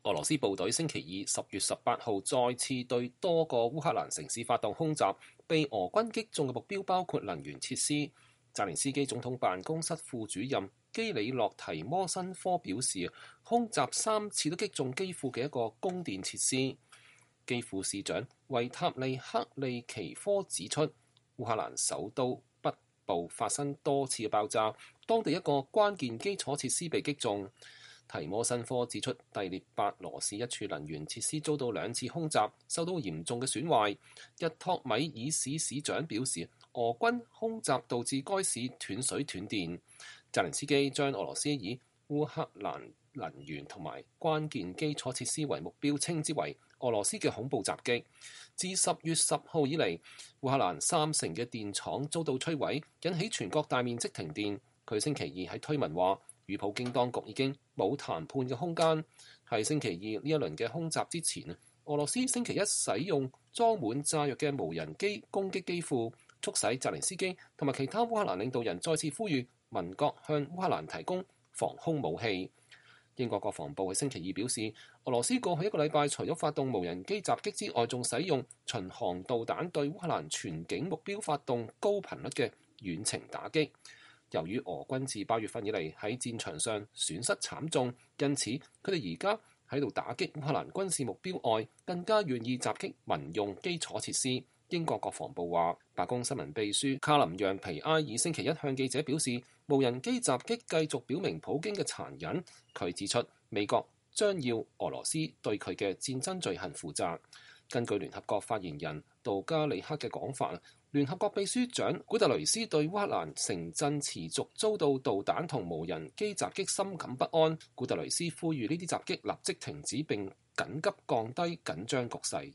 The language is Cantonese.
俄羅斯部隊星期二10月18號再次對多個烏克蘭城市發動空襲，被俄軍擊中嘅目標包括能源設施。澤連斯基總統辦公室副主任基里洛提摩申科表示，空襲3次都擊中基輔嘅一個供電設施。基輔市長維塔利克利奇科指出，烏克蘭首都北部發生多次嘅爆炸，當地一個關鍵基礎設施被擊中。提摩申科指出，第聶伯羅市一處能源設施遭到2次空襲，受到嚴重嘅損壞。日托米爾市市長表示，俄軍空襲導致該市斷水斷電。澤連斯基將俄羅斯以烏克蘭能源同埋關鍵基礎設施為目標，稱之為俄羅斯嘅恐怖襲擊。自10月10號以嚟，烏克蘭3成嘅電廠遭到摧毀，引起全國大面積停電。佢星期二喺推文話，與普京當局已經冇談判嘅空間。喺星期二呢一輪嘅空襲之前，俄羅斯星期一使用裝滿炸藥嘅無人機攻擊基輔，促使澤連斯基同埋其他烏克蘭領導人再次呼籲民國向烏克蘭提供防空武器。英國國防部喺星期二表示，俄羅斯過去一個禮拜除咗發動無人機襲擊之外，仲使用巡航導彈對烏克蘭全境目標發動高頻率嘅遠程打擊。由於俄軍自8月份以嚟喺戰場上損失慘重，因此佢哋而家喺度打擊烏克蘭軍事目標外，更加願意襲擊民用基礎設施。英國國防部話，白宮新聞秘書卡林讓皮埃爾星期一向記者表示，無人機襲擊繼續表明普京嘅殘忍。佢指出，美國將要俄羅斯對佢嘅戰爭罪行負責。根據聯合國發言人杜加里克嘅講法，聯合國秘書長古特雷斯對烏克蘭城鎮持續遭到導彈同無人機襲擊深感不安。古特雷斯呼籲呢啲襲擊立即停止並緊急降低緊張局勢。